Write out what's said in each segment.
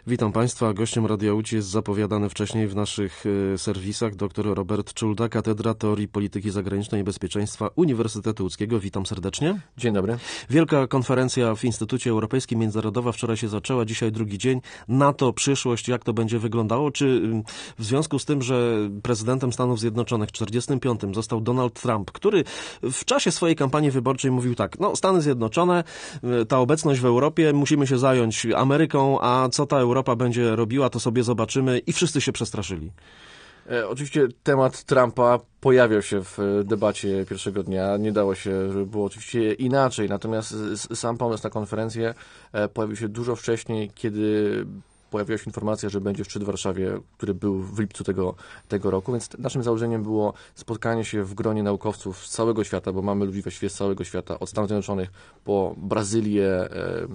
Witam Państwa. Gościem Radia Łódź jest zapowiadany wcześniej w naszych serwisach dr Robert Czulda, Katedra Teorii Polityki Zagranicznej i Bezpieczeństwa Uniwersytetu Łódzkiego. Witam serdecznie. Dzień dobry. Wielka konferencja w Instytucie Europejskim Międzynarodowa wczoraj się zaczęła, dzisiaj drugi dzień. NATO, przyszłość, jak to będzie wyglądało? Czy w związku z tym, że prezydentem Stanów Zjednoczonych w 1945 został Donald Trump, który w czasie swojej kampanii wyborczej mówił tak, no Stany Zjednoczone, ta obecność w Europie, musimy się zająć Ameryką, a co ta Europa będzie robiła, to sobie zobaczymy, i wszyscy się przestraszyli. Oczywiście temat Trumpa pojawiał się w debacie pierwszego dnia. Nie dało się, żeby było oczywiście inaczej. Natomiast sam pomysł na konferencję pojawił się dużo wcześniej, kiedy pojawiła się informacja, że będzie szczyt w Warszawie, który był w lipcu tego roku, więc naszym założeniem było spotkanie się w gronie naukowców z całego świata, bo mamy ludzi właściwie z całego świata, od Stanów Zjednoczonych po Brazylię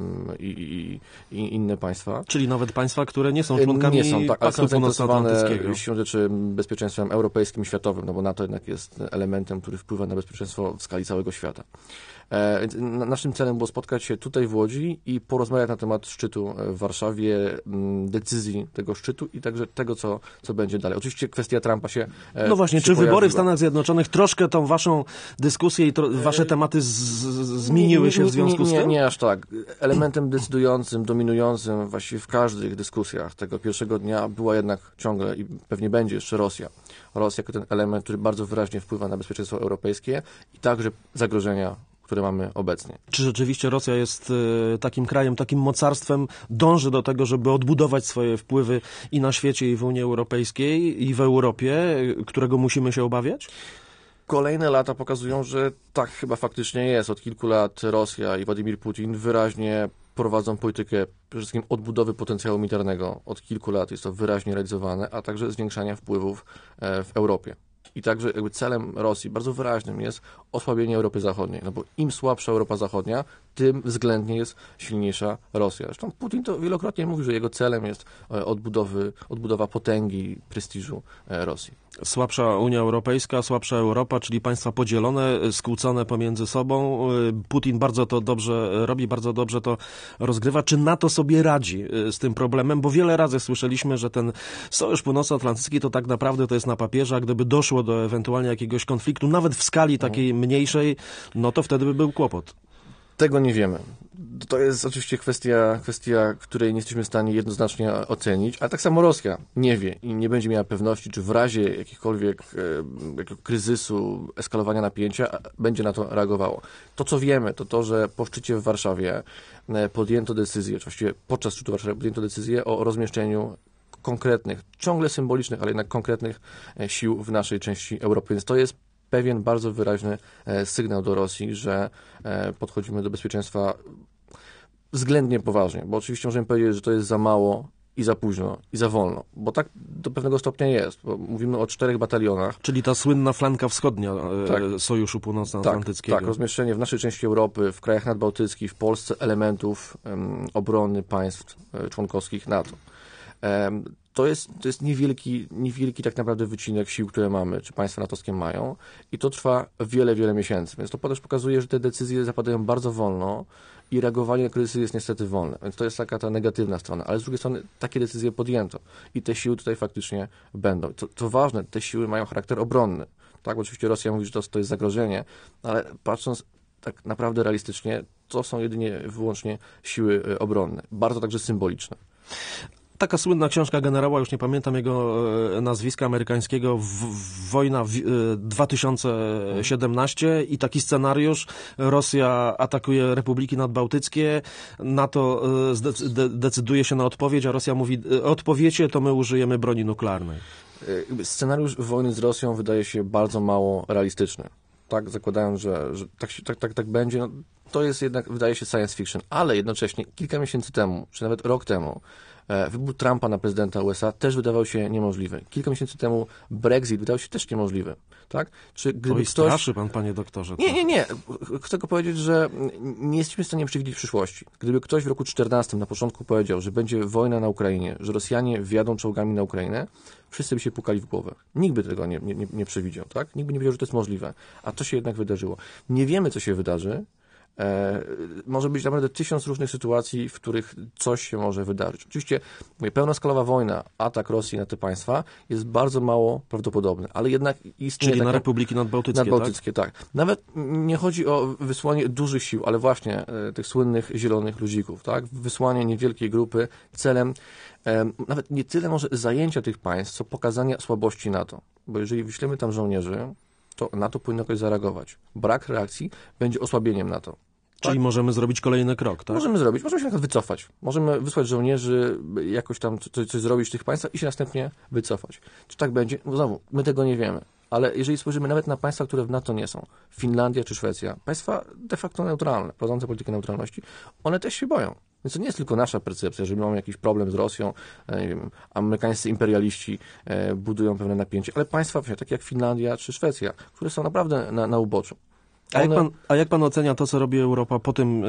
i inne państwa. Czyli nawet państwa, które nie są członkami Paktu Północnoatlantyckiego. Siłą rzeczy bezpieczeństwem europejskim, światowym, no bo NATO jednak jest elementem, który wpływa na bezpieczeństwo w skali całego świata. Więc naszym celem było spotkać się tutaj w Łodzi i porozmawiać na temat szczytu w Warszawie, decyzji tego szczytu i także tego, co będzie dalej. Oczywiście kwestia Trumpa się No właśnie, się czy pojawiła. wybory w Stanach Zjednoczonych troszkę tą waszą dyskusję i wasze tematy zmieniły się w związku z tym? Nie aż tak. Elementem decydującym, dominującym właściwie w każdych dyskusjach tego pierwszego dnia była jednak ciągle i pewnie będzie jeszcze Rosja. Rosja jako ten element, który bardzo wyraźnie wpływa na bezpieczeństwo europejskie i także zagrożenia, które mamy obecnie. Czy rzeczywiście Rosja jest takim krajem, takim mocarstwem, dąży do tego, żeby odbudować swoje wpływy i na świecie, i w Unii Europejskiej, i w Europie, którego musimy się obawiać? Kolejne lata pokazują, że tak chyba faktycznie jest. Od kilku lat Rosja i Władimir Putin wyraźnie prowadzą politykę przede wszystkim odbudowy potencjału militarnego. Od kilku lat jest to wyraźnie realizowane, a także zwiększania wpływów w Europie. I także jakby celem Rosji bardzo wyraźnym jest osłabienie Europy Zachodniej. No bo im słabsza Europa Zachodnia, tym względnie jest silniejsza Rosja. Zresztą Putin to wielokrotnie mówi, że jego celem jest odbudowa potęgi, prestiżu Rosji. Słabsza Unia Europejska, słabsza Europa, czyli państwa podzielone, skłócone pomiędzy sobą. Putin bardzo to dobrze robi, bardzo dobrze to rozgrywa. Czy NATO sobie radzi z tym problemem? Bo wiele razy słyszeliśmy, że ten Sojusz Północnoatlantycki to tak naprawdę to jest na papierze, a gdyby doszło do ewentualnie jakiegoś konfliktu, nawet w skali takiej mniejszej, no to wtedy by był kłopot. Tego nie wiemy. To jest oczywiście kwestia, której nie jesteśmy w stanie jednoznacznie ocenić, ale tak samo Rosja nie wie i nie będzie miała pewności, czy w razie jakiego kryzysu, eskalowania napięcia będzie na to reagowało. To, co wiemy, to, że po szczycie w Warszawie podjęto decyzję, oczywiście podczas szczytu w Warszawie podjęto decyzję o rozmieszczeniu konkretnych, ciągle symbolicznych, ale jednak konkretnych sił w naszej części Europy. Więc to jest pewien bardzo wyraźny sygnał do Rosji, że podchodzimy do bezpieczeństwa względnie poważnie, bo oczywiście możemy powiedzieć, że to jest za mało i za późno i za wolno, bo tak do pewnego stopnia jest, bo mówimy o 4 batalionach. Czyli ta słynna flanka wschodnia Sojuszu Północnoatlantyckiego. Tak, rozmieszczenie w naszej części Europy, w krajach nadbałtyckich, w Polsce elementów obrony państw członkowskich NATO. To jest niewielki tak naprawdę wycinek sił, które mamy, czy państwa natowskie mają i to trwa wiele miesięcy. Więc to też pokazuje, że te decyzje zapadają bardzo wolno i reagowanie na kryzysy jest niestety wolne. Więc to jest taka ta negatywna strona. Ale z drugiej strony takie decyzje podjęto i te siły tutaj faktycznie będą. To ważne, te siły mają charakter obronny. Tak, oczywiście Rosja mówi, że to jest zagrożenie, ale patrząc tak naprawdę realistycznie, to są jedynie wyłącznie siły obronne. Bardzo także symboliczne. Taka słynna książka generała, już nie pamiętam jego nazwiska, amerykańskiego, Wojna 2017 i taki scenariusz: Rosja atakuje republiki nadbałtyckie, NATO decyduje się na odpowiedź, a Rosja mówi: odpowiecie, to my użyjemy broni nuklearnej. Scenariusz wojny z Rosją wydaje się bardzo mało realistyczny. Tak, zakładając, że tak będzie, no, to jest jednak, wydaje się, science fiction, ale jednocześnie kilka miesięcy temu, czy nawet rok temu, wybór Trumpa na prezydenta USA też wydawał się niemożliwy. Kilka miesięcy temu Brexit wydawał się też niemożliwy. Tak? Czy gdyby straszy pan, panie doktorze. Nie. Chcę tylko powiedzieć, że nie jesteśmy w stanie przewidzieć przyszłości. Gdyby ktoś w roku 2014 na początku powiedział, że będzie wojna na Ukrainie, że Rosjanie wjadą czołgami na Ukrainę, wszyscy by się pukali w głowę. Nikt by tego nie przewidział. Tak? Nikt by nie wiedział, że to jest możliwe. A to się jednak wydarzyło. Nie wiemy, co się wydarzy. Może być naprawdę 1000 różnych sytuacji, w których coś się może wydarzyć. Oczywiście pełnoskalowa wojna, atak Rosji na te państwa jest bardzo mało prawdopodobny, ale jednak istnieje Czyli na taka... Republiki Nadbałtyckie, tak. Nawet nie chodzi o wysłanie dużych sił, ale właśnie tych słynnych zielonych ludzików, tak? Wysłanie niewielkiej grupy celem nawet nie tyle może zajęcia tych państw, co pokazania słabości NATO. Bo jeżeli wyślemy tam żołnierzy, to NATO powinno jakoś zareagować. Brak reakcji będzie osłabieniem NATO. Czyli możemy zrobić kolejny krok, tak? Możemy się na przykład wycofać. Możemy wysłać żołnierzy, jakoś tam coś zrobić w tych państwach i się następnie wycofać. Czy tak będzie? No znowu, my tego nie wiemy. Ale jeżeli spojrzymy nawet na państwa, które w NATO nie są, Finlandia czy Szwecja, państwa de facto neutralne, prowadzące politykę neutralności, one też się boją. Więc to nie jest tylko nasza percepcja, że mamy jakiś problem z Rosją, nie wiem, amerykańscy imperialiści budują pewne napięcie, ale państwa takie jak Finlandia czy Szwecja, które są naprawdę na uboczu. A jak pan ocenia to, co robi Europa po tym,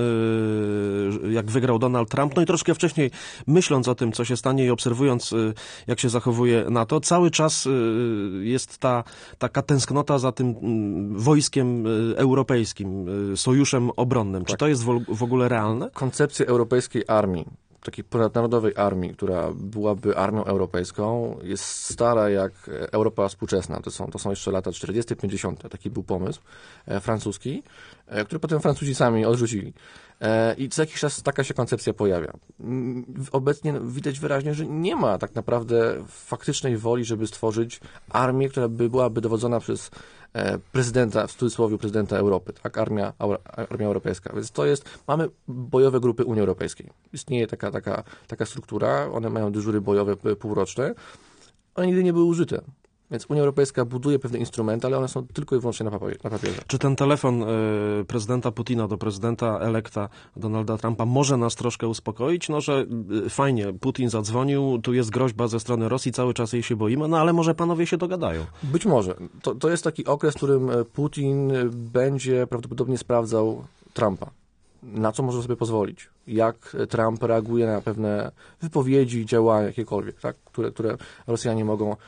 jak wygrał Donald Trump? No i troszkę wcześniej, myśląc o tym, co się stanie i obserwując, jak się zachowuje NATO, cały czas jest taka tęsknota za tym wojskiem europejskim, sojuszem obronnym. Czy to jest w ogóle realne? Koncepcja europejskiej armii, takiej ponadnarodowej armii, która byłaby armią europejską, jest stara jak Europa współczesna. To są jeszcze lata 40., 50. Taki był pomysł francuski, który potem Francuzi sami odrzucili. I co jakiś czas taka się koncepcja pojawia. Obecnie widać wyraźnie, że nie ma tak naprawdę faktycznej woli, żeby stworzyć armię, która byłaby dowodzona przez prezydenta, w cudzysłowie prezydenta Europy, tak? Armia europejska. Więc mamy bojowe grupy Unii Europejskiej. Istnieje taka struktura, one mają dyżury bojowe półroczne, one nigdy nie były użyte. Więc Unia Europejska buduje pewne instrumenty, ale one są tylko i wyłącznie na papierze. Czy ten telefon prezydenta Putina do prezydenta elekta Donalda Trumpa może nas troszkę uspokoić? No, że fajnie, Putin zadzwonił, tu jest groźba ze strony Rosji, cały czas jej się boimy, no ale może panowie się dogadają. Być może. To jest taki okres, w którym Putin będzie prawdopodobnie sprawdzał Trumpa. Na co może sobie pozwolić? Jak Trump reaguje na pewne wypowiedzi, działania jakiekolwiek, tak? które Rosjanie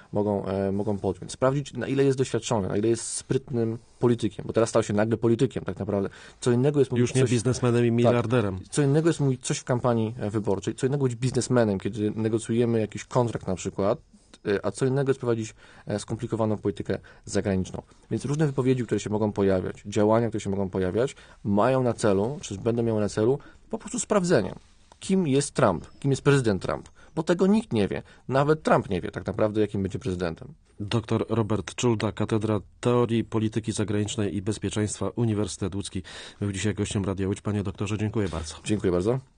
mogą podjąć. Sprawdzić, na ile jest doświadczony, na ile jest sprytnym politykiem, bo teraz stał się nagle politykiem tak naprawdę. Co innego jest mówić już nie biznesmenem i miliarderem. Tak, co innego jest mówić coś w kampanii wyborczej, co innego być biznesmenem, kiedy negocjujemy jakiś kontrakt na przykład, a co innego jest prowadzić skomplikowaną politykę zagraniczną. Więc różne wypowiedzi, które się mogą pojawiać, działania, które się mogą pojawiać, mają na celu, czy będą miały na celu po prostu sprawdzenie, kim jest Trump, kim jest prezydent Trump. Bo tego nikt nie wie. Nawet Trump nie wie tak naprawdę, jakim będzie prezydentem. Dr Robert Czulda, Katedra Teorii Polityki Zagranicznej i Bezpieczeństwa, Uniwersytet Łódzki, był dzisiaj gościem Radia Łódź. Panie doktorze, dziękuję bardzo. Dziękuję bardzo.